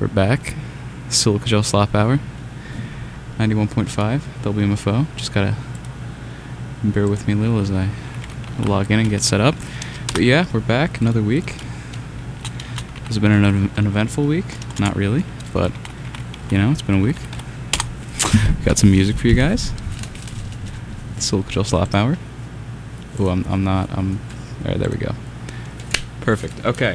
We're back. Silica Gel Slop Hour. 91.5 WMFO. Just gotta bear with me a little as I log in and get set up. But yeah, we're back. Another week. It's been an eventful week. Not really, but you know, it's been a week. Got some music for you guys. Silica Gel Slop Hour. Oh, I'm not. Alright, there we go. Perfect. Okay.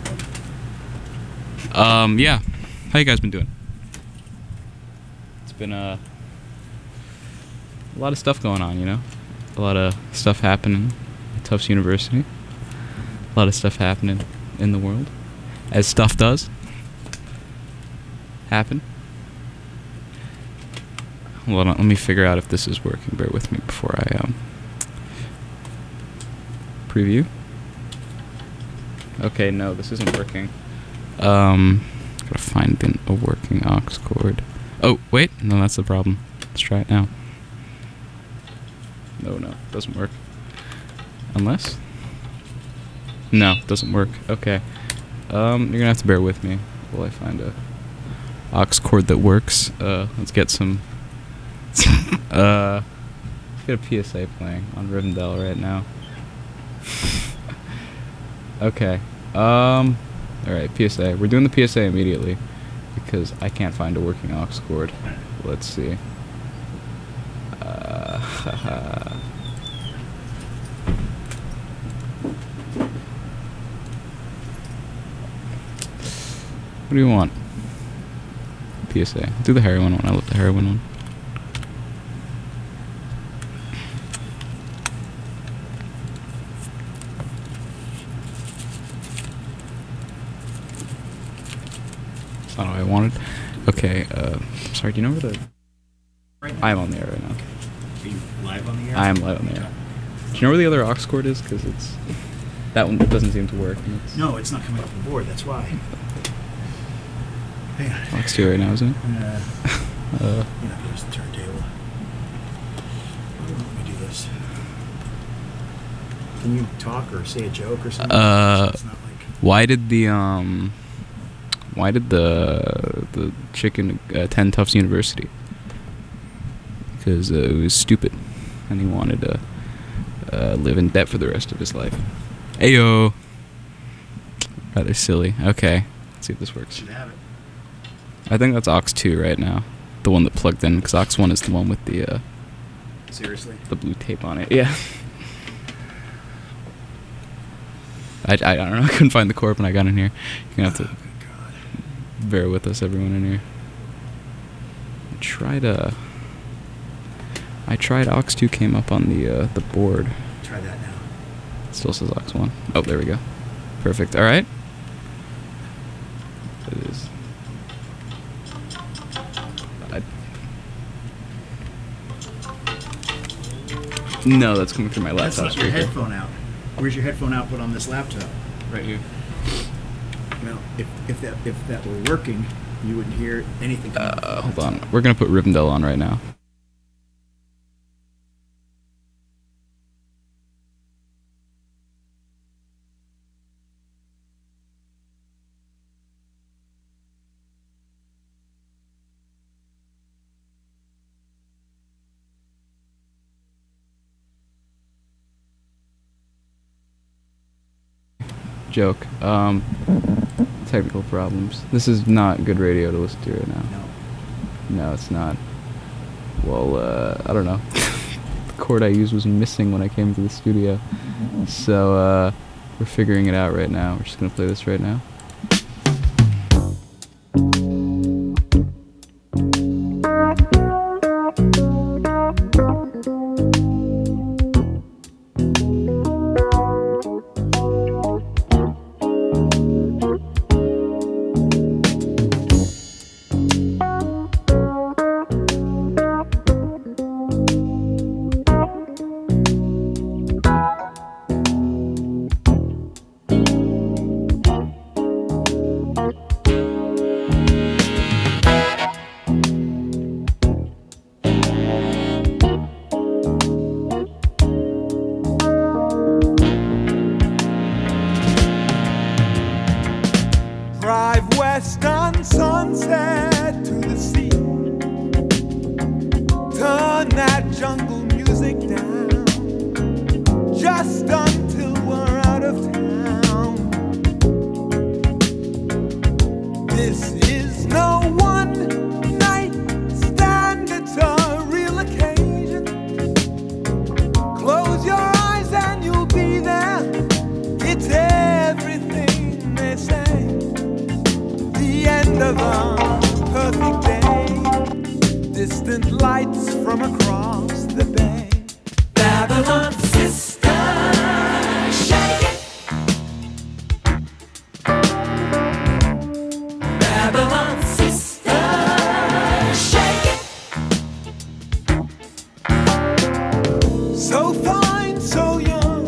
Yeah. How you guys been doing? It's been a lot of stuff going on, you know? A lot of stuff happening at Tufts University. A lot of stuff happening in the world. As stuff does happen. Hold on, let me figure out if this is working. Bear with me before I preview. Okay, no, this isn't working. Gotta find a working aux cord. Oh, wait, no, that's the problem. Let's try it now. No, it doesn't work. Unless? No, it doesn't work. Okay. You're gonna have to bear with me while I find a aux cord that works. Let's get some let's get a PSA playing on Rivendell right now. Okay. Alright, PSA. We're doing the PSA immediately because I can't find a working aux cord. Let's see. What do you want? PSA. Do the heroin one. I love the heroin one. That's not what I wanted. Okay, sorry, do you know where the... I am on the air right now. Are you live on the air? I am live on the air. Do you know where the other aux cord is? Because it's... That one doesn't seem to work. No, it's not coming up on the board, that's why. Hang on. Aux 2 right now, isn't it? You're not going to use the turntable. Let me do this. Can you talk or say a joke or something? So it's not like... Why did the chicken attend Tufts University? Because it was stupid, and he wanted to live in debt for the rest of his life. Ayo. Rather silly. Okay, let's see if this works. Should have it. I think that's aux 2 right now, the one that plugged in, because aux 1 is the one with the Seriously? the blue tape on it. Yeah. I don't know. I couldn't find the cord when I got in here. You're gonna have to bear with us, everyone in here. I tried aux 2 came up on the board. Try that now. It still says aux 1. Oh, there we go. Perfect. All right. It is. No, that's coming through my That's laptop not your speaker. headphone out. Where's your headphone output on this laptop? Right here. Well, if that were working, you wouldn't hear anything coming out of the Hold laptop. on. We're gonna put Rivendell on right now. Joke. Technical problems. This is not good radio to listen to right now. No. No, it's not. Well, I don't know. The cord I used was missing when I came to the studio. So, we're figuring it out right now. We're just gonna play this right now. said to the sea, turn that jungle music down, just until we're out of town. This is no one night stand, it's a real occasion. Close your eyes and you'll be there. It's everything they say. The end of a perfect day. Distant lights from across the bay. Babylon sister, shake it. Babylon sister, shake it. So fine, so young.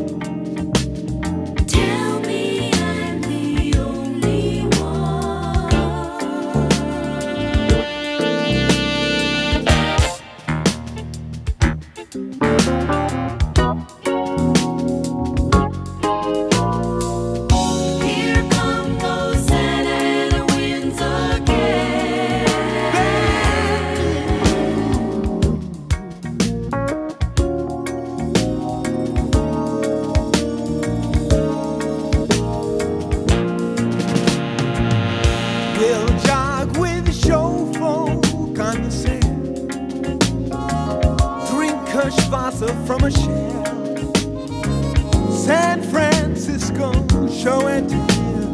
Tell me I'm the only one. Here come those Santa Ana winds again. We'll jog with show folk on the sand. Drink Kirschwasser from a shell. San Francisco show and tell.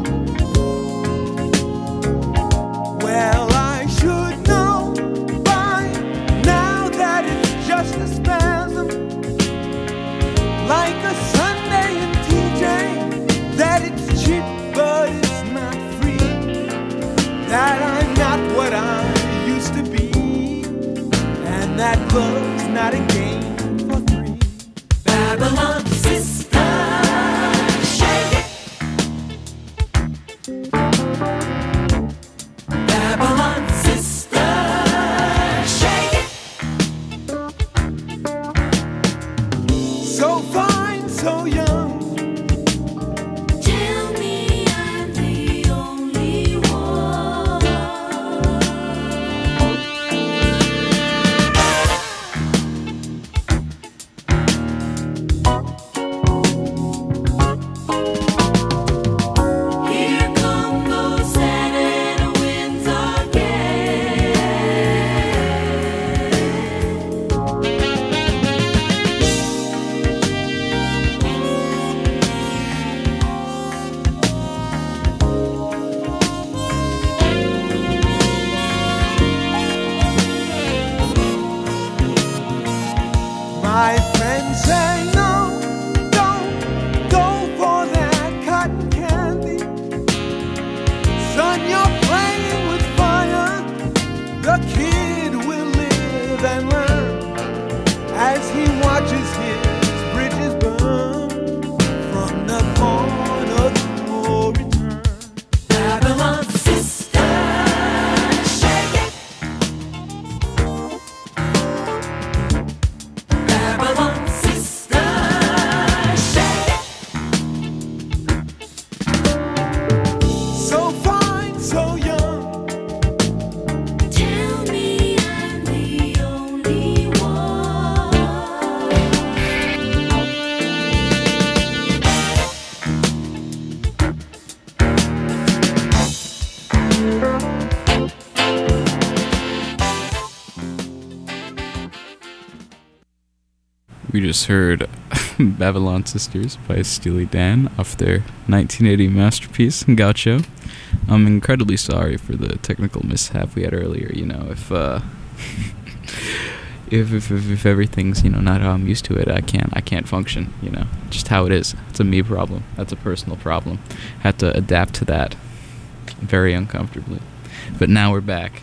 Well, I should know by now that it's just a spasm, like a Sunday in TJ, that it's cheap but it's not free, that I'm not what I used to be, and that love's not a game for three. Babylon sister, shake it. Babylon sister, shake it. So fine, so young. Tell me I'm the only one. Here come those Santa Ana winds again. My friends say no, don't go for that cotton candy. Son, you're playing with fire. The kid will live and learn as he watches his bridges burn from the corner to return. Babylon sister, shake it. Babylon sister, shake it. So fine, so young. Tell me I'm the only one. We just heard Babylon Sisters by Steely Dan off their 1980 masterpiece, Gaucho. I'm incredibly sorry for the technical mishap we had earlier. You know, if everything's, you know, not how I'm used to it, I can't function, you know. Just how it is. It's a me problem. That's a personal problem. Had to adapt to that very uncomfortably. But now we're back.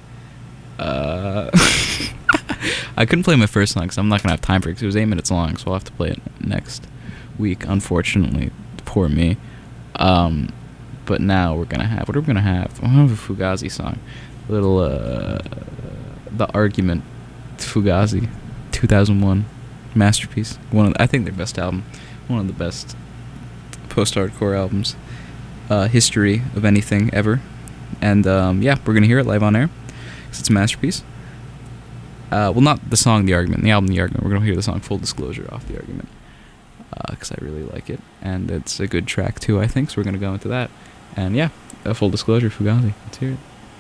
I couldn't play my first song because I'm not going to have time for it because it was 8 minutes long, so I'll have to play it next week, unfortunately. Poor me. But now we're going to have... What are we going to have? We'll have a Fugazi song. A little, The Argument, Fugazi, 2001 masterpiece. I think their best album. One of the best post-hardcore albums. History of anything ever. And yeah, we're gonna hear it live on air because it's a masterpiece. Well, not the song The Argument, the album The Argument. We're gonna hear the song Full Disclosure off The Argument because I really like it, and it's a good track too, I think. So we're gonna go into that. And yeah, Full Disclosure, Fugazi. Let's hear it.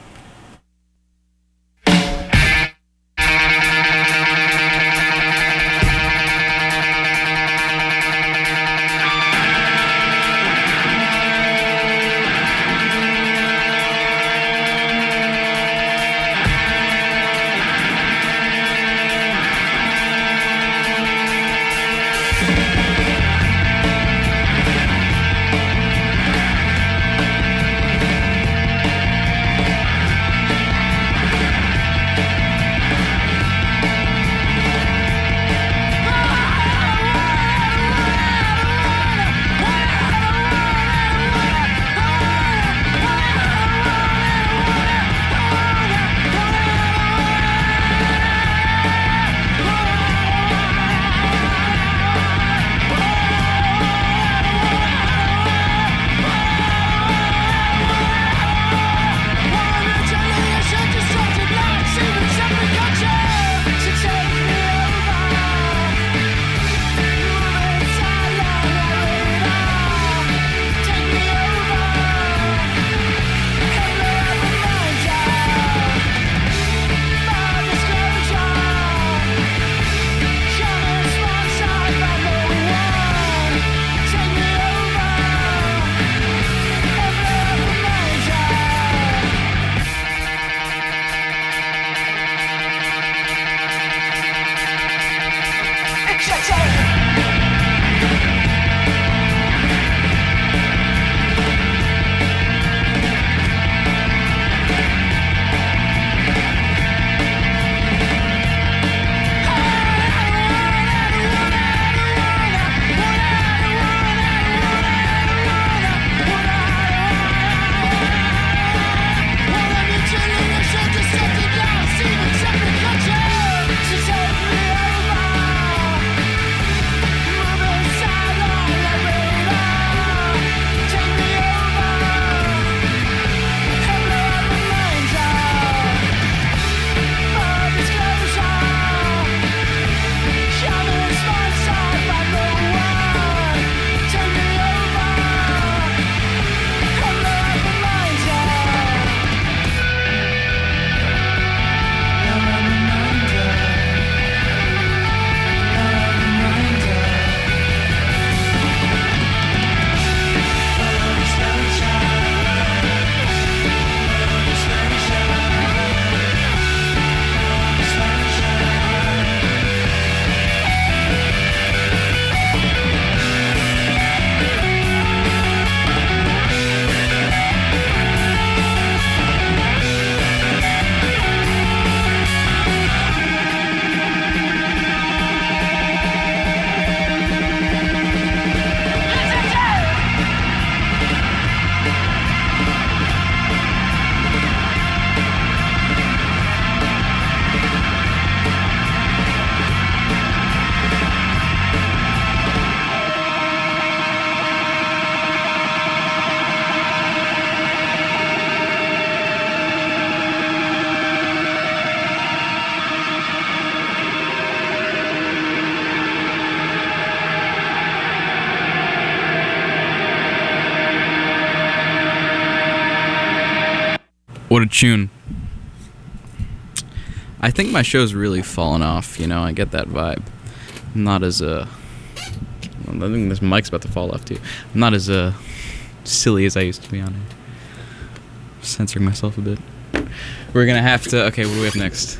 What a tune. I think my show's really fallen off, you know, I get that vibe. I'm not as, I think this mic's about to fall off too. I'm not as, silly as I used to be on it. Censoring myself a bit. We're gonna have to, okay, what do we have next?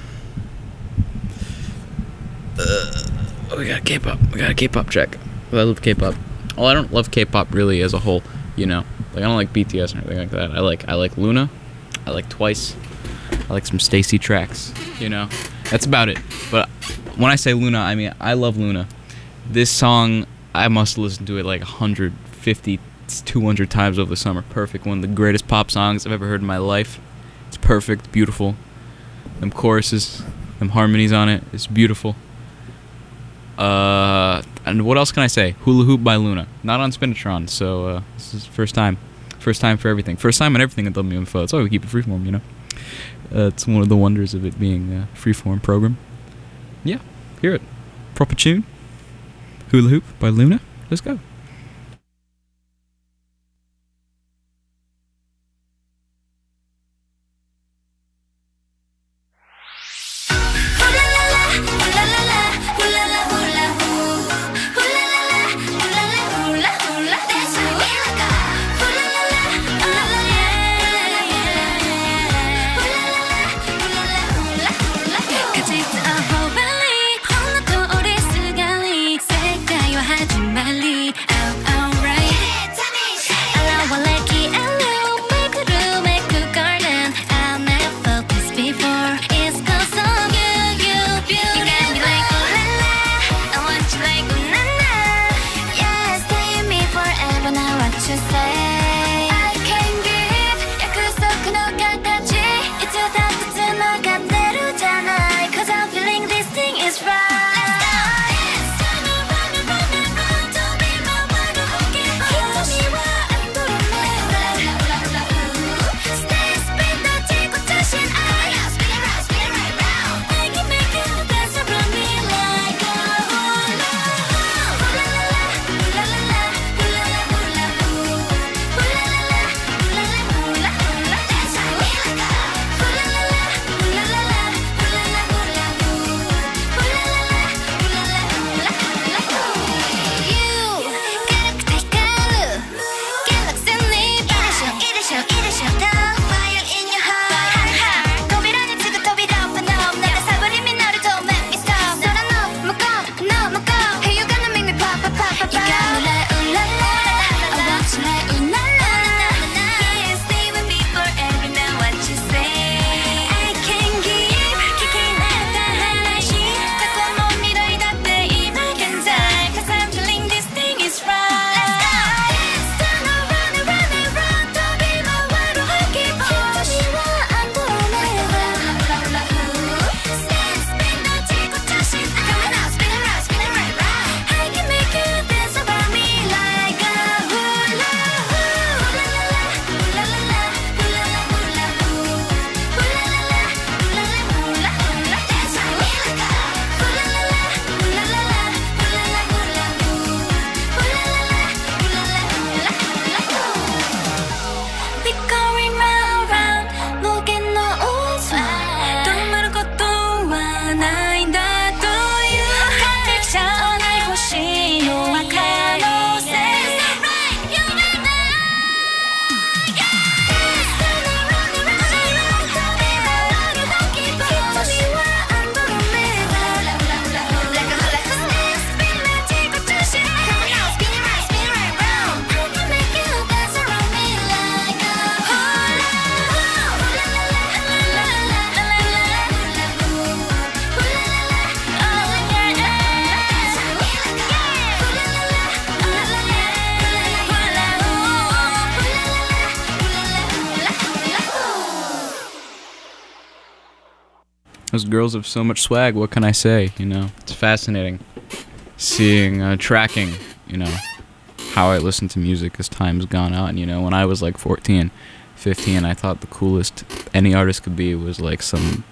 We got K-pop. We got a K-pop check. I love K-pop. Well, I don't love K-pop really as a whole, you know. Like, I don't like BTS or anything like that. I like Luna. I like Twice. I like some Stacey tracks, you know. That's about it. But when I say Luna, I mean, I love Luna. This song, I must listen to it like 150, 200 times over the summer. Perfect. One of the greatest pop songs I've ever heard in my life. It's perfect, beautiful. Them choruses, them harmonies on it, it's beautiful. And what else can I say? Hula Hoop by Luna. Not on Spinatron, so this is the first time. First time for everything. First time on everything at WMFO. That's why we keep it freeform, you know. It's one of the wonders of it being a freeform program. Yeah, hear it. Proper tune. Hula Hoop by Luna. Let's go. Those girls have so much swag, what can I say, you know? It's fascinating seeing, tracking, you know, how I listen to music as time's gone on, you know? When I was like 14, 15, I thought the coolest any artist could be was like some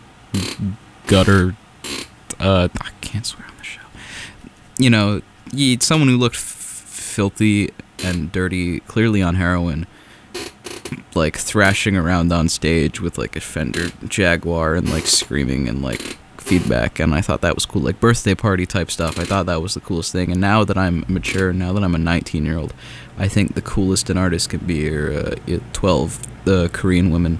gutter, I can't swear on the show. You know, someone who looked filthy and dirty, clearly on heroin, like thrashing around on stage with like a Fender Jaguar and like screaming and like feedback, and I thought that was cool, like birthday party type stuff. I thought that was the coolest thing. And now that I'm mature, now that I'm a 19-year-old, I think the coolest an artist can be are 12 Korean women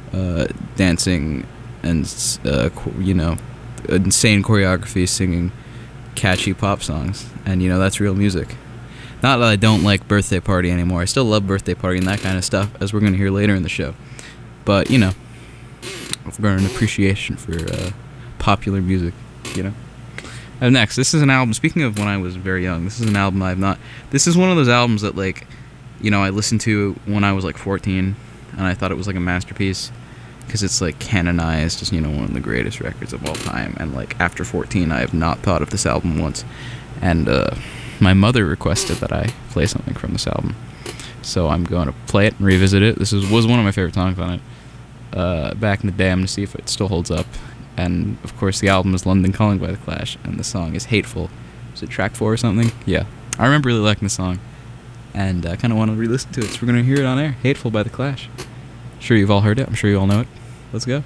dancing and you know, insane choreography, singing catchy pop songs, and you know, that's real music. Not that I don't like Birthday Party anymore. I still love Birthday Party and that kind of stuff, as we're going to hear later in the show. But, you know, I've got an appreciation for popular music, you know. And next, this is an album, speaking of when I was very young, this is an album this is one of those albums that, like, you know, I listened to when I was, like, 14, and I thought it was, like, a masterpiece, because it's, like, canonized as, you know, one of the greatest records of all time. And, like, after 14, I have not thought of this album once. And, my mother requested that I play something from this album. so I'm going to play it and revisit it. This was one of my favorite songs on it back in the day. I'm going to see if it still holds up. And, of course, the album is London Calling by The Clash, and the song is Hateful. Is it track 4 or something? Yeah. I remember really liking the song, and I kind of want to re-listen to it, so we're going to hear it on air. Hateful by The Clash. I'm sure you've all heard it. I'm sure you all know it. Let's go.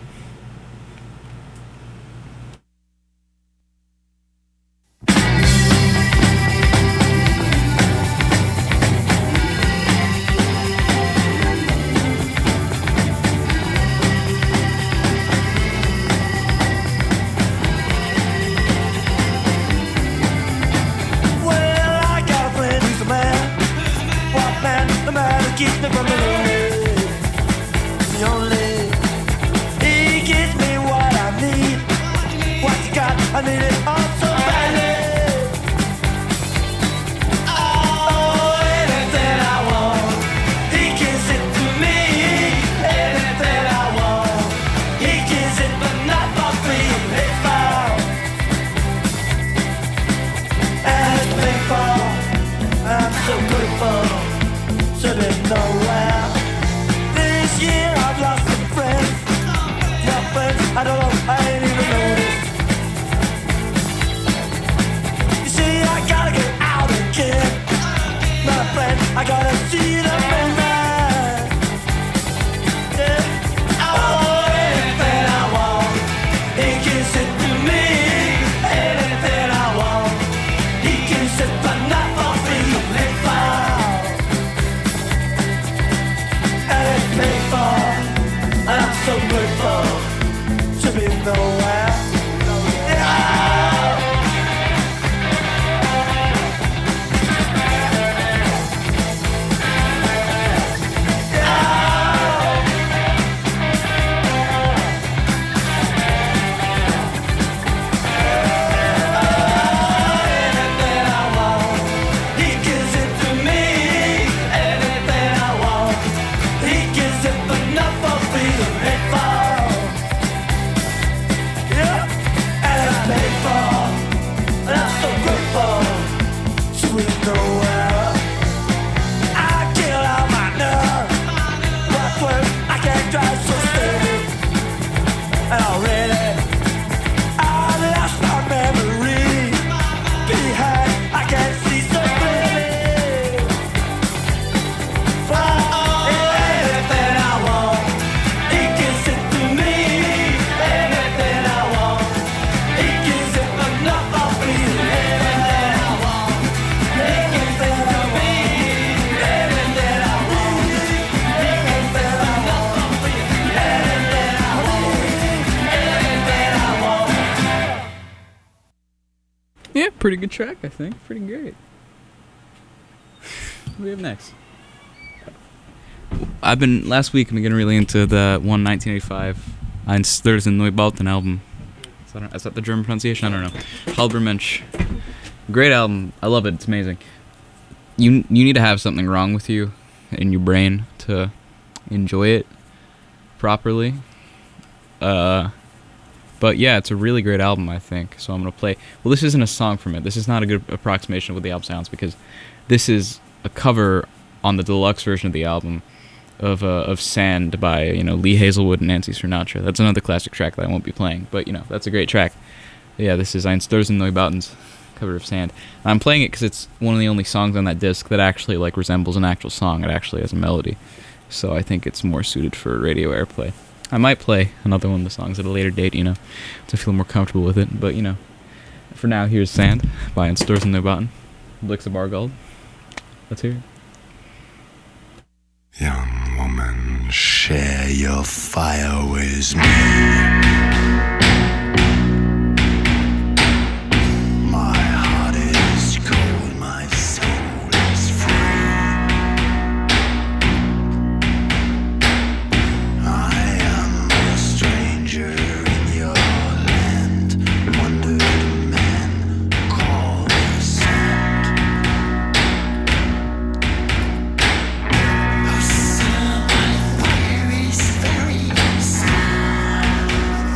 Yeah, pretty good track, I think. Pretty great. What do we have next? Last week, I've been getting really into the 1985 Einstürzen Neubauten album. Is that the German pronunciation? I don't know. Halber Mensch. Great album. I love it. It's amazing. You need to have something wrong with you in your brain to enjoy it properly. But yeah, it's a really great album, I think. So I'm going to play... Well, this isn't a song from it. This is not a good approximation of what the album sounds, because this is a cover on the deluxe version of the album of Sand by, Lee Hazelwood and Nancy Sinatra. That's another classic track that I won't be playing, but, that's a great track. Yeah, this is Einstürzen Neubauten's cover of Sand. And I'm playing it because it's one of the only songs on that disc that actually, resembles an actual song. It actually has a melody. So I think it's more suited for radio airplay. I might play another one of the songs at a later date, to feel more comfortable with it. But, for now, here's Sand by Einstürzen Neubauten. Blixa Bargold. Let's hear it. Young woman, share your fire with me. My heart is cold, my soul is free. I am a stranger in your land, wondered man, call me sand. Oh, sir, my fire is very sad.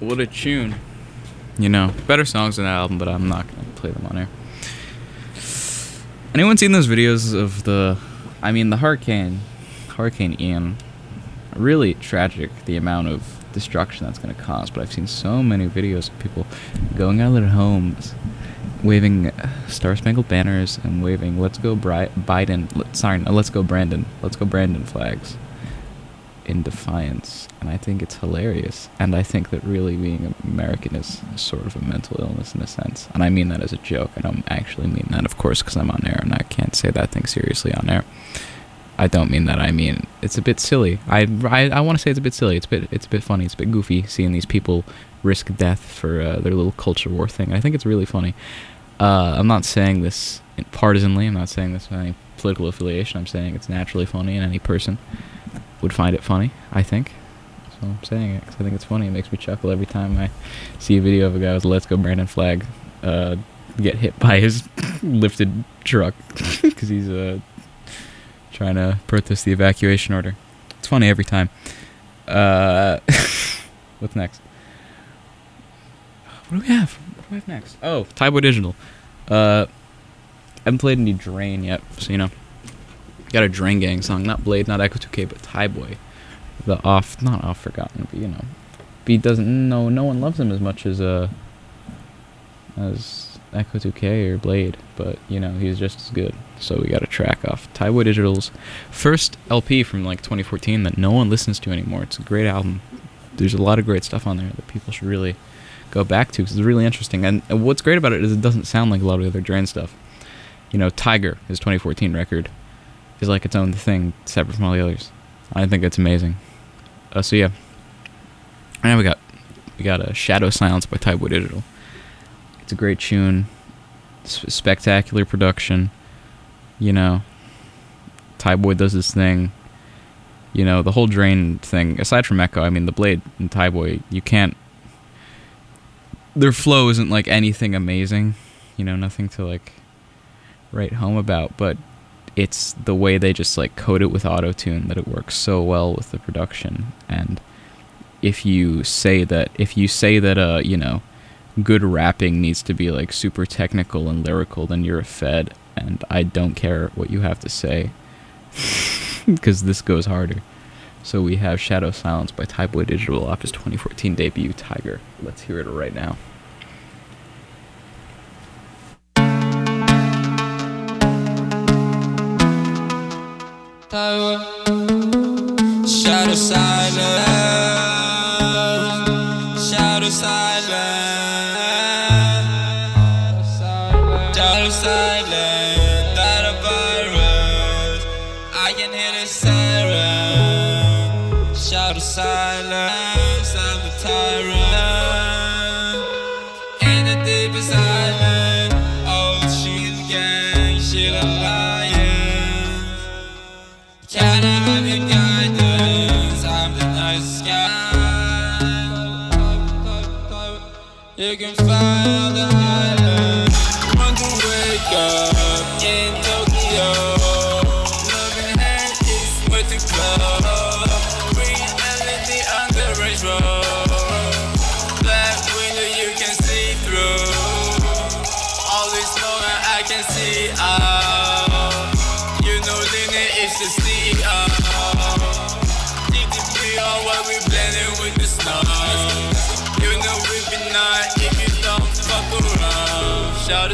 What a tune. You know, better songs than that album, but I'm not gonna play them on air. Anyone seen those videos of the Hurricane Ian? Really tragic, the amount of destruction that's gonna cause, but I've seen so many videos of people going out of their homes, waving Star-Spangled Banners and waving "Let's go let's go Brandon" flags in defiance, and I think it's hilarious. And I think that really being American is sort of a mental illness in a sense, and I mean that as a joke. I don't actually mean that, of course, because I'm on air and I can't say that thing seriously on air. I don't mean that. I mean it's a bit silly. I want to say it's a bit silly. It's a bit funny. It's a bit goofy seeing these people risk death for their little culture war thing. I think it's really funny. I'm not saying this partisanly. I'm not saying this with any political affiliation. I'm saying it's naturally funny, and any person would find it funny, I think. So I'm saying it because I think it's funny. It makes me chuckle every time I see a video of a guy with a "Let's Go Brandon" flag get hit by his lifted truck because he's trying to protest the evacuation order. It's funny every time. What's next? What do we have? What do we have next? Oh, Tyboy Digital. I haven't played any Drain yet, so you know. Got a Drain Gang song, not Blade, not Echo 2K, but Tyboy. Not off forgotten, but you know. He doesn't know, no one loves him as much as Echo 2K or Blade, but you know, he's just as good. So we got a track off Tyboy Digital's first LP from like 2014 that no one listens to anymore. It's a great album. There's a lot of great stuff on there that people should really go back to because it's really interesting. And what's great about it is it doesn't sound like a lot of the other Drain stuff. You know, Tiger, his 2014 record, is like its own thing, separate from all the others. I think it's amazing. So yeah, and now we got a Shadow Silence by Tyboy Digital. It's a great tune, spectacular production. You know, Tyboy does his thing. You know, the whole Drain thing, aside from Echo, I mean, the Blade and Tyboy, you can't. Their flow isn't like anything amazing. You know, nothing to like write home about, but it's the way they just like coat it with auto-tune that it works so well with the production. And if you say that you know, good rapping needs to be like super technical and lyrical, then you're a fed, and I don't care what you have to say because this goes harder. So we have Shadow Silence by Tyboy Digital off his 2014 debut, Tiger. Let's hear it right now. Shadow silence, shadow silence, shadow silence, not a virus. I can hear the siren. Shadow silence, I'm the tyrant. In the deepest island, oh, she's a gang, she's a lion. Can I have your guidance? I'm the night sky. You can find the island. Want to wake up in Tokyo. Loving hand is way too close. Reality on the range road. Black window you can see through. All this smoke I can see out. You know Lina is the CEO. DTP on what we blending with the snow. You know we be not if you don't fuck around. Shout the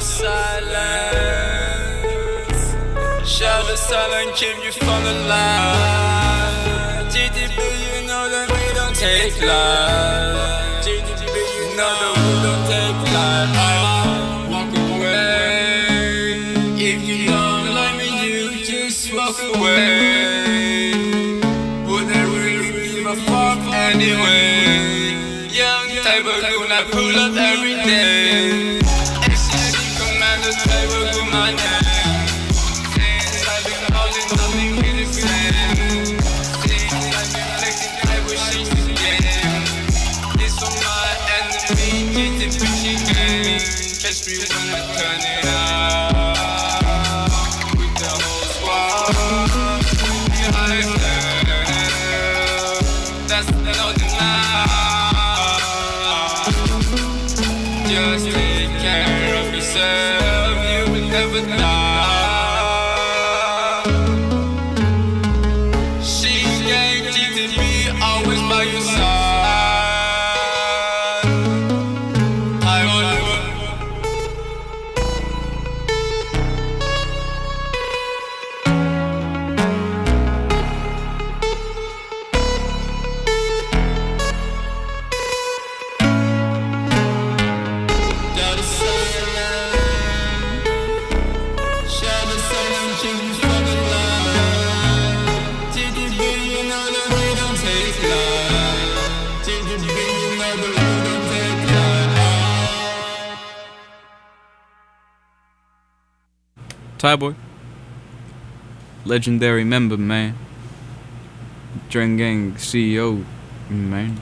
silence. Shout the silence, keep you from the line. GTP, you know that we don't take life. GTP, you know that we don't take life. Walk away. If you don't like me, you just walk away. Wouldn't really give a fuck anyway. Young Tyboy Goon, I pull up every day. XCC Commander Tyboy Goon, my name. Since I've been holding nothing really same. Since I've been flexing, I wish it's the game. This for my enemy, GTP chicken. Catch me when I turn it up. With the whole squad behind them. That's no deny. yourself, you will never die. She guaranteed to be always by your side. I will never. Thai boy. Legendary member, man. Drain Gang CEO, man.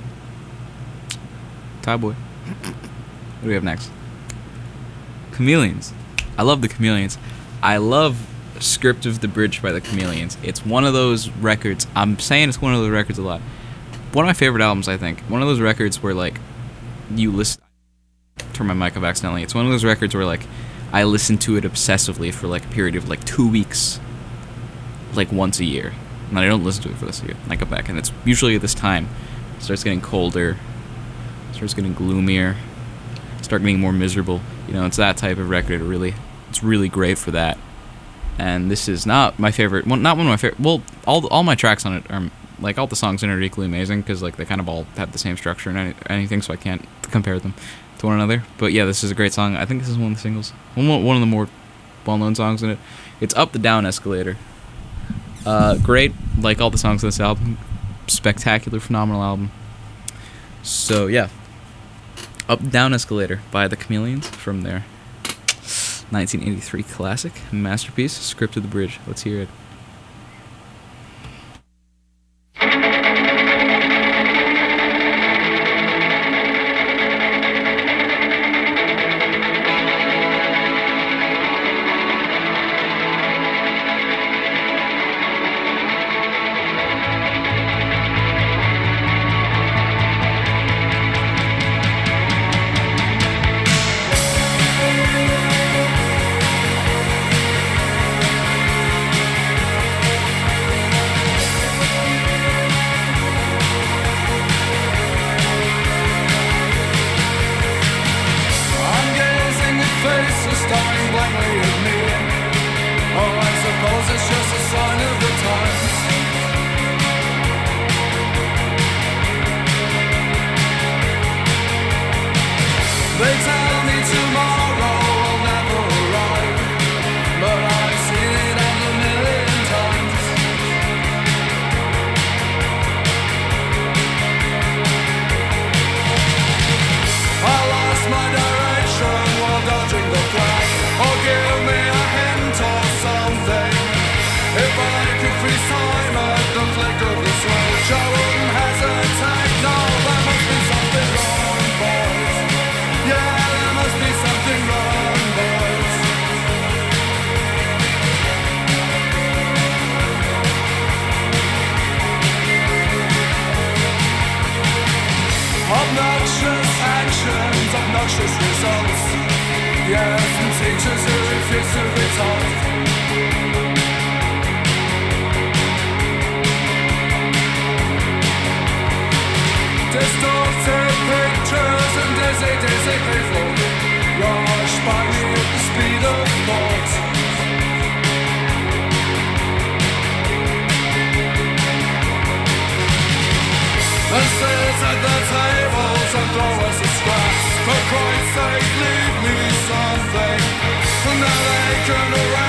Thai boy. What do we have next? Chameleons. I love the Chameleons. I love Script of the Bridge by the Chameleons. It's one of those records. I'm saying it's one of those records a lot. One of my favorite albums, I think. One of those records where, like, you listen. Turn my mic off accidentally. It's one of those records where, like, I listen to it obsessively for, like, a period of, like, 2 weeks. Like, once a year. And I don't listen to it for this year. And I go back, and it's usually at this time. It starts getting colder. It starts getting gloomier. Start getting more miserable. You know, it's that type of record. It's really great for that. And this is not my favorite. Well, not one of my favorite. Well, all my tracks on it are, like, all the songs in it are equally amazing because, like, they kind of all have the same structure and anything, so I can't compare them to one another. But yeah, this is a great song. I think this is one of the singles. One of the more well-known songs in it. It's Up the Down Escalator. Great, like all the songs on this album. Spectacular, phenomenal album. So yeah, Up Down Escalator by the Chameleons from their 1983 classic masterpiece, Script of the Bridge. Let's hear it. Obnoxious results. Yes, and teachers who refuse to be taught. Distorted pictures and dizzy, dizzy people rush by me at the speed of thought. And sit at the tables and throw us a scraps. For Christ's sake, leave me something. And now they can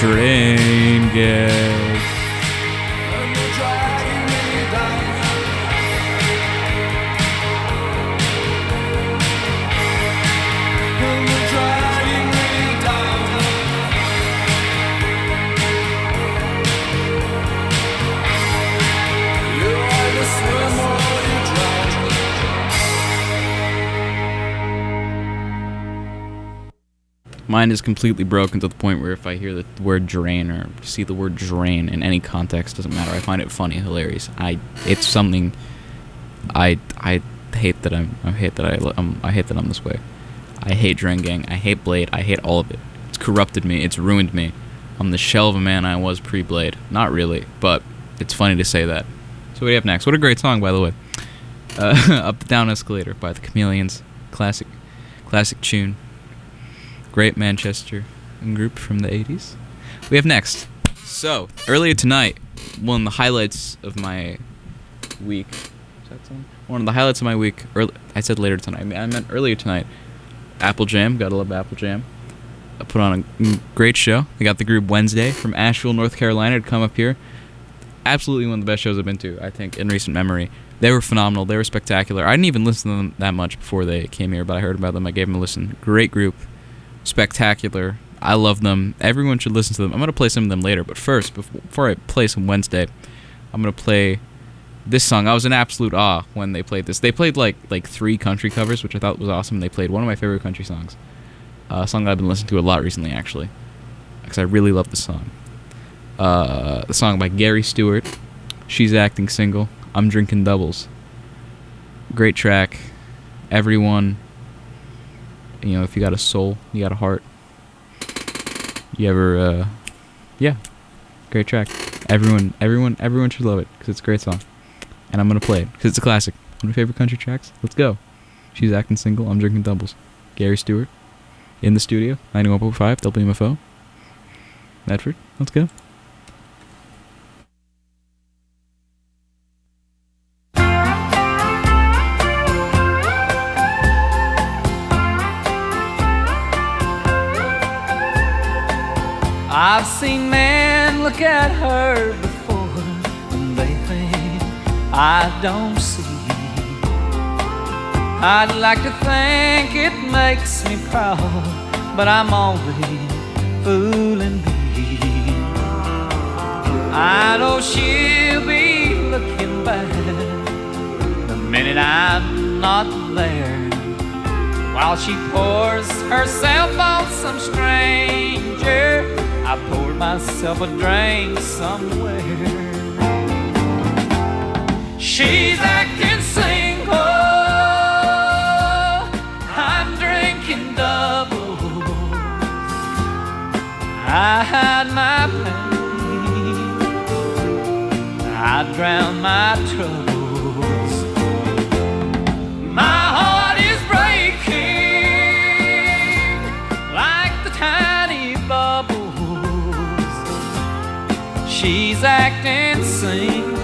train gag. Mine is completely broken to the point where if I hear the word drain or see the word drain in any context, doesn't matter. I find it funny, hilarious. It's something. I hate that I hate that I'm this way. I hate Drain Gang. I hate Blade. I hate all of it. It's corrupted me. It's ruined me. I'm the shell of a man I was pre-Blade. Not really, but it's funny to say that. So what do you have next? What a great song, by the way. Up the Down Escalator by the Chameleons. Classic tune. Great Manchester group from the 80s. We have next. So, earlier tonight, one of the highlights of my week. Is that song? One of the highlights of my week. I said later tonight. I meant earlier tonight. Apple Jam. Gotta love Apple Jam. I put on a great show. They got the group Wednesday from Asheville, North Carolina to come up here. Absolutely one of the best shows I've been to, I think, in recent memory. They were phenomenal. They were spectacular. I didn't even listen to them that much before they came here, but I heard about them. I gave them a listen. Great group. Spectacular. I love them. Everyone should listen to them. I'm going to play some of them later, but first, before I play some Wednesday, I'm going to play this song. I was in absolute awe when they played this. They played like 3 country covers, which I thought was awesome. They played one of my favorite country songs. A song that I've been listening to a lot recently, actually, because I really love this song. The song by Gary Stewart. She's Acting Single. I'm Drinking Doubles. Great track. Everyone, you know, if you got a soul, you got a heart. You ever, yeah, great track. Everyone should love it because it's a great song. And I'm gonna play it because it's a classic. One of my favorite country tracks. Let's go. She's Acting Single. I'm Drinking Doubles. Gary Stewart in the studio. 91.5 WMFO. Medford. Let's go. I've seen men look at her before and they think I don't see. I'd like to think it makes me proud, but I'm only fooling me. I know she'll be looking back the minute I'm not there, while she pours herself on some stranger. I poured myself a drink somewhere. She's acting single. I'm drinking doubles. I hide my pain. I drown my troubles. My heart is breaking like the tiny bubble. She's acting single.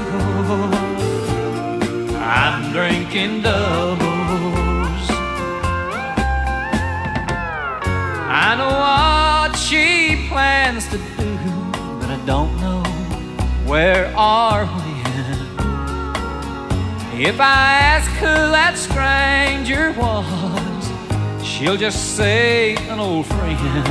I'm drinking doubles. I know what she plans to do, but I don't know where or when. If I ask who that stranger was, she'll just say an old friend.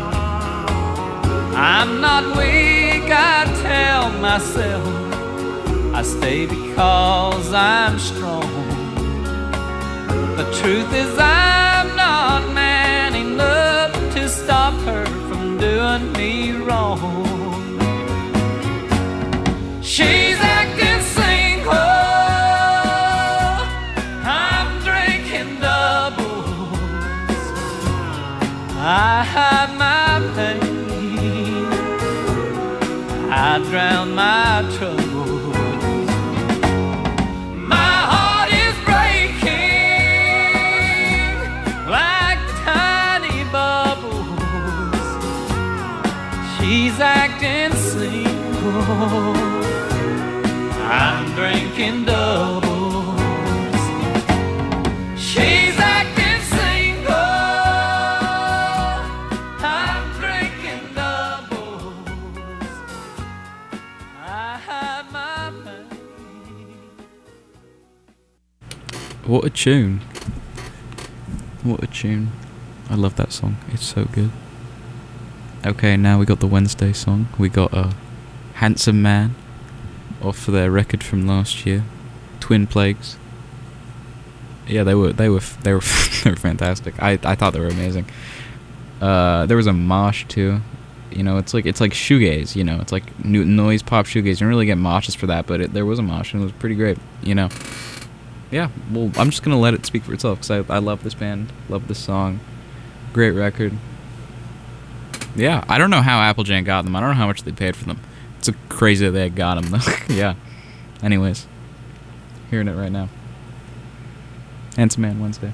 I'm not weak, I tell myself. I stay because I'm strong. The truth is I'm not man enough to stop her from doing me wrong. She's acting single. I'm drinking doubles. I hide my pain. I drown my troubles. My heart is breaking like tiny bubbles. She's acting single. I'm drinking doubles. She's acting single. I'm drinking doubles. What a tune. What a tune. I love that song. It's so good. Okay, now we got the Wednesday song. We got Handsome Man off their record from last year, Twin Plagues. Yeah, they were they were fantastic. I thought they were amazing. There was a mosh too. You know, it's like shoegaze. You know, it's like noise pop shoegaze. You don't really get moshes for that, but there was a mosh and it was pretty great. You know. Yeah. Well, I'm just gonna let it speak for itself because I love this band, love this song, great record. Yeah, I don't know how Applejack got them. I don't know how much they paid for them. It's crazy that they got them though. Yeah. Anyways, hearing it right now. Handsome Man Wednesday.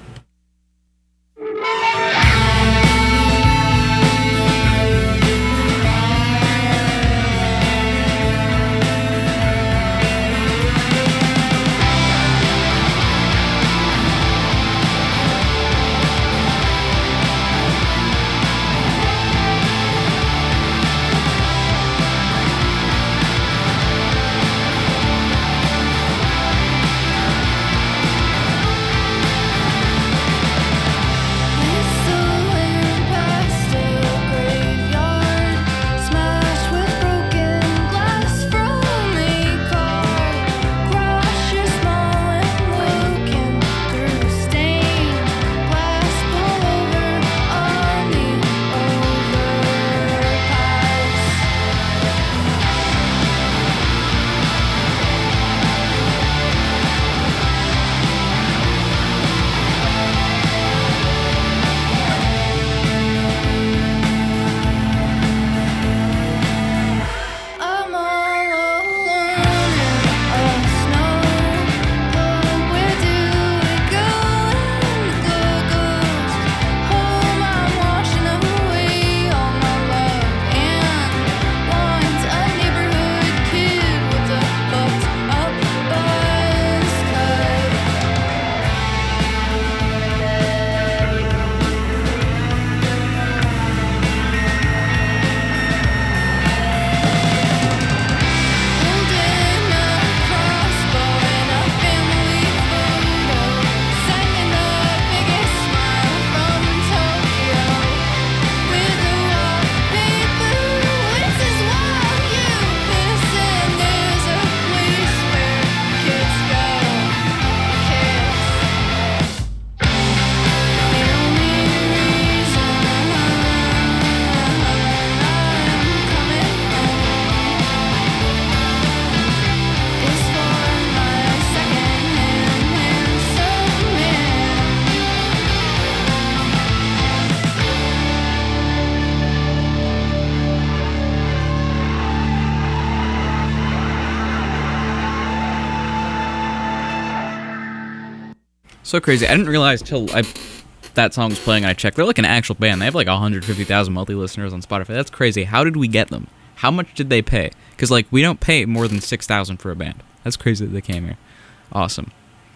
So crazy. I didn't realize till that song was playing and I checked. They're like an actual band. They have like 150,000 monthly listeners on Spotify. That's crazy. How did we get them? How much did they pay? Because like we don't pay more than $6,000 for a band. That's crazy that they came here. Awesome.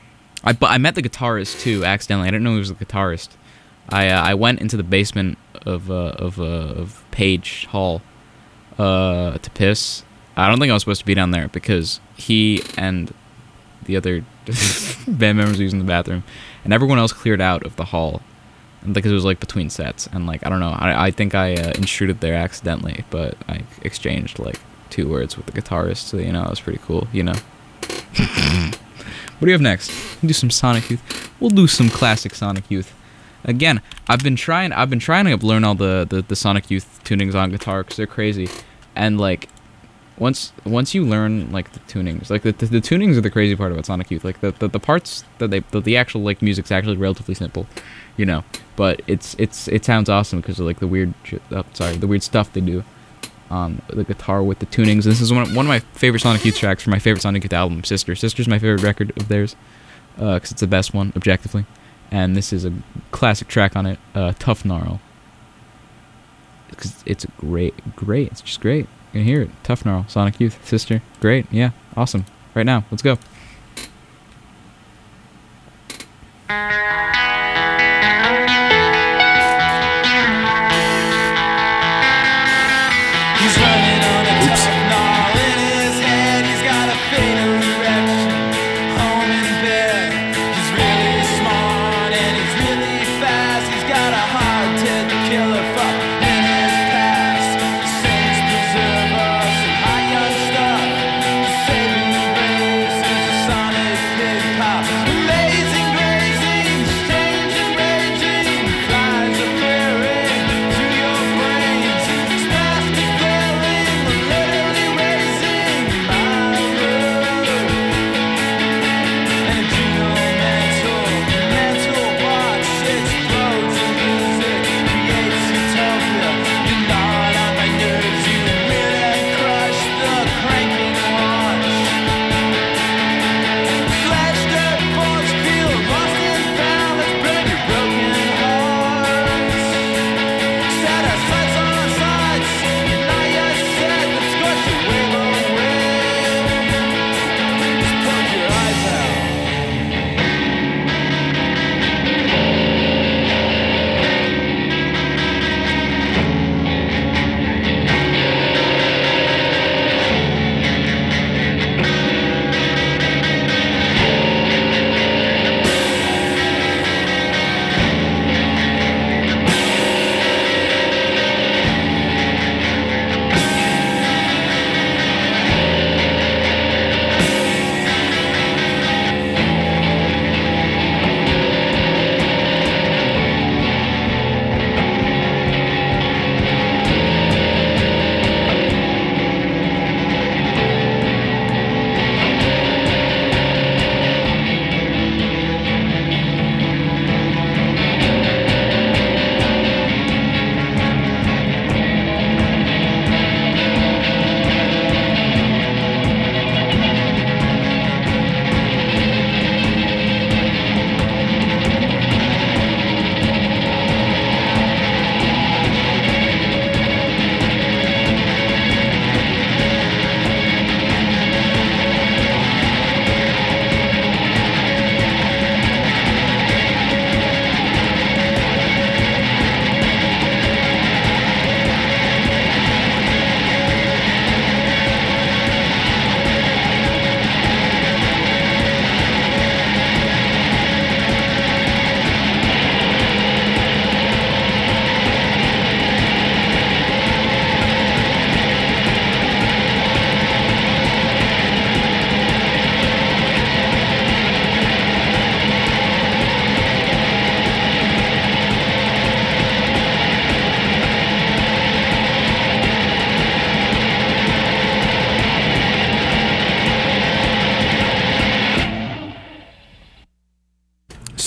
I met the guitarist too accidentally. I didn't know he was a guitarist. I went into the basement of Page Hall to piss. I don't think I was supposed to be down there because he and the other band members were using the bathroom, and everyone else cleared out of the hall, and because it was like between sets, and like I don't know, I think I intruded there accidentally, but I exchanged like 2 words with the guitarist, so you know it was pretty cool, you know. What do you have next? We'll do some Sonic Youth. We'll do some classic Sonic Youth. Again, I've been trying to learn all the Sonic Youth tunings on guitar because they're crazy, and like once you learn like the tunings, like the tunings are the crazy part about Sonic Youth. Like the parts that the actual like music's actually relatively simple, you know, but it sounds awesome because of like the weird the weird stuff they do on the guitar with the tunings. This is one of my favorite Sonic Youth tracks from my favorite Sonic Youth album, Sister. Sister's my favorite record of theirs because it's the best one objectively, and this is a classic track on it, Tough Gnarl. Because it's great, it's just great. You can hear it. Tough Gnarl, Sonic Youth, Sister, great, yeah, awesome. Right now, let's go. He's running on a tough gnarl in his head. He's got a fatal erection. Home in bed. He's really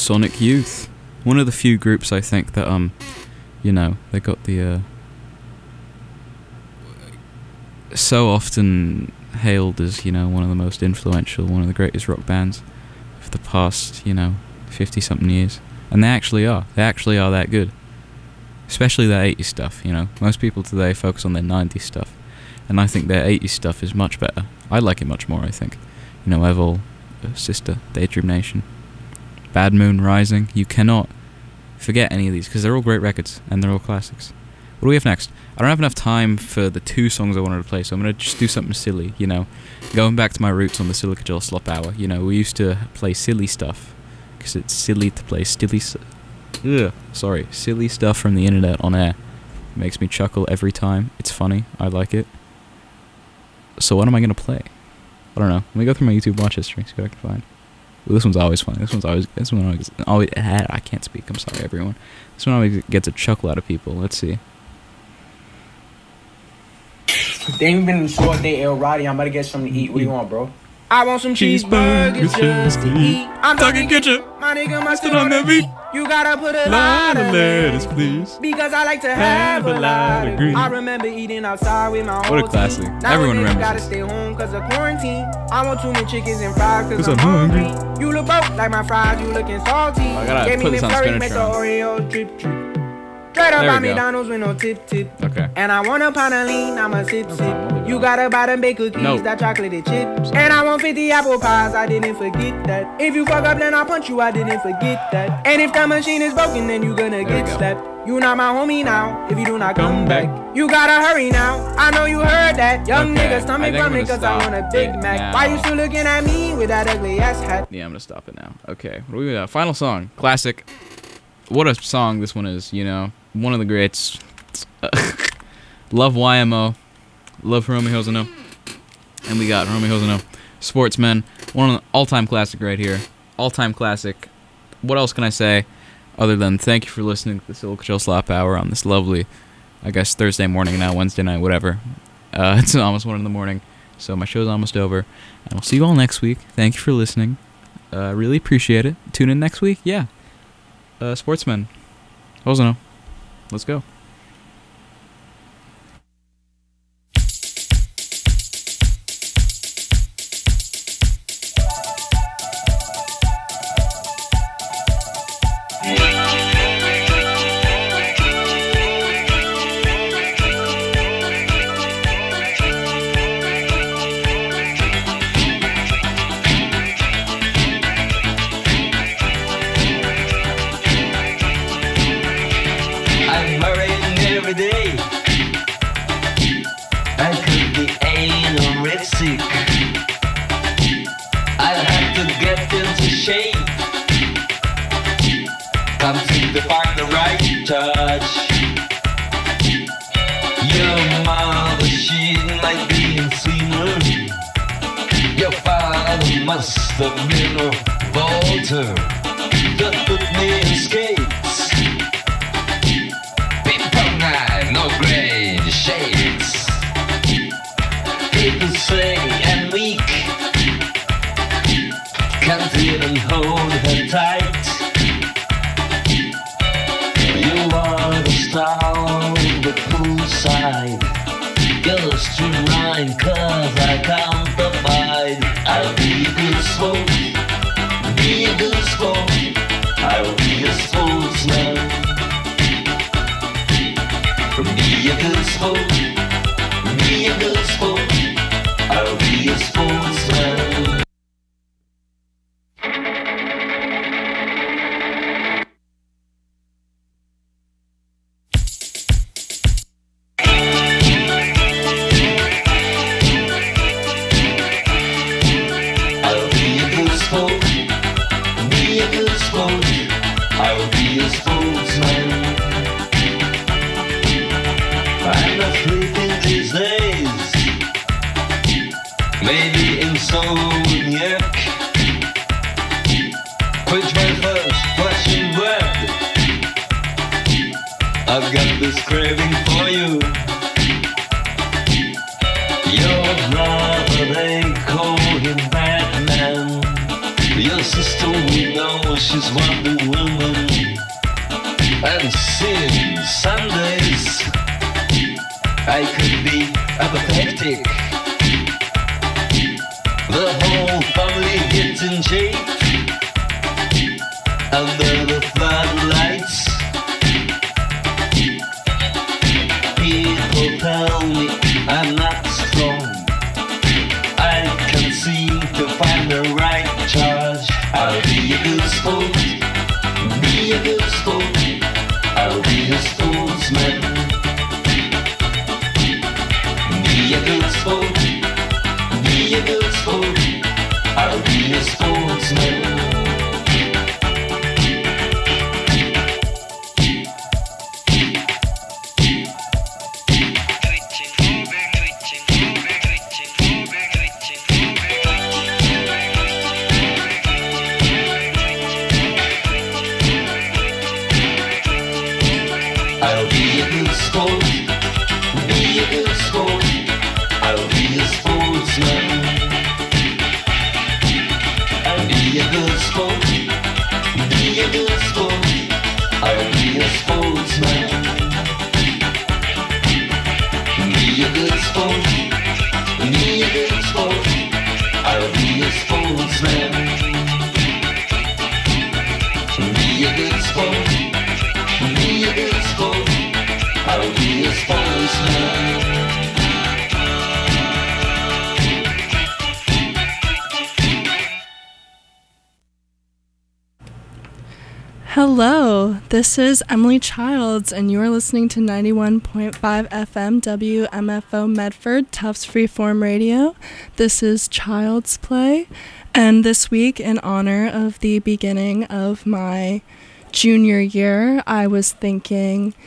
Sonic Youth. One of the few groups I think that, you know, they got the, so often hailed as, you know, one of the most influential, one of the greatest rock bands of the past, you know, 50-something years. And they actually are. They actually are that good. Especially their 80s stuff, you know. Most people today focus on their 90s stuff. And I think their 80s stuff is much better. I like it much more, I think. You know, Evil, Sister, Daydream Nation, Bad Moon Rising. You cannot forget any of these, because they're all great records, and they're all classics. What do we have next? I don't have enough time for the 2 songs I wanted to play, so I'm going to just do something silly, you know. Going back to my roots on the Silica Gel Slop Hour, you know, we used to play silly stuff, because it's silly to play silly stuff from the internet on air. It makes me chuckle every time. It's funny. I like it. So what am I going to play? I don't know. Let me go through my YouTube watch history, see what I can find. Ooh, this one's always funny. This one always, I can't speak. I'm sorry, everyone. This one always gets a chuckle out of people. Let's see. They ain't been in the store day, El Roddy. I'm about to get something to eat. What do you want, bro? I want some cheeseburgers just to eat. I'm talking ketchup. My nigga mustard on the beat. You gotta put a lot of lettuce, please. Because I like to have a lot of green. I remember eating outside with my whole What a classic. team. Everyone Nowadays, remembers gotta this. stay home cause of quarantine. I want too many chickens and fries cause I'm hungry. You look broke like my fries, you looking salty. I gotta Gave put me this on McFlurry, make the Spinatron. Oreo drip drip. Straight up There by we go. McDonald's with no tip. Okay. And I want a pound of lean, I'm a sip. You gotta buy them baked cookies, Nope. that chocolatey chips. And I want 50 apple pies, I didn't forget that. If you fuck up, then I'll punch you, I didn't forget that. And if the machine is broken, then you gonna we get go. slapped. You not my homie now, if you do not come back. You gotta hurry now, I know you heard that. Young Okay, nigga stomach I think I'm rumbling gonna cause I stop want a Big it Mac. now. Why you still looking at me with that ugly ass hat? Yeah, I'm gonna stop it now. Okay, what do we got? Final song. Classic. What a song this one is, you know. One of the greats. Love YMO. Love Hiromi Hosono. And we got Hiromi Hosono. Sportsmen. One of the all-time classic right here. All-time classic. What else can I say other than thank you for listening to the Silica Gel Slop Hour on this lovely, I guess, Thursday morning now, Wednesday night, whatever. It's almost 1 in the morning, so my show's almost over. And I'll see you all next week. Thank you for listening. Really appreciate it. Tune in next week. Yeah. Sportsmen. Hosono. Let's go. I'm hurrying every day. I could be anorexic. I'll have to get into shape. Come to the park, the right touch. Your mother, she might be insane. Your father must have been a vaulter that put me in skates. Ping-pong eye, no gray shades. People say I'm weak, can't even hold her tight. You are the star on the poolside. Goes to mine cause I can't abide. I'll be a good sport, be a good sport. I'll be a sportsman. Be a good sport, be a good sport. I'll be a sportsman. I'll be a good sport, be a good sport. I'll be a sportsman. I'm not sleeping these days. Maybe insomniac. Quench my first flashing bread. I've got this craving for you. Your brother, they call him Batman. You a sister we know, she's Wonder Woman. And since Sundays I could be apathetic. The whole family gets in shape under the floodlights. People tell me I'm not strong. I can't seem to find the right charge. I'll be a good sport, be a good sport. I'll be a sportsman. Be a good sport, be a good sport. I'll be a sportsman. I'll be a good sport, be a good sport. I'll be a sportsman. I'll be a good sport, be a good sport. I'll be a sportsman. Be a good sport, be a good sport. I'll be a sportsman. Be a good sport, be a good sport. I'll be a sportsman. Hello, this is Emily Childs, and you are listening to 91.5 FM WMFO Medford, Tufts Freeform Radio. This is Child's Play, and this week, in honor of the beginning of my junior year, I was thinking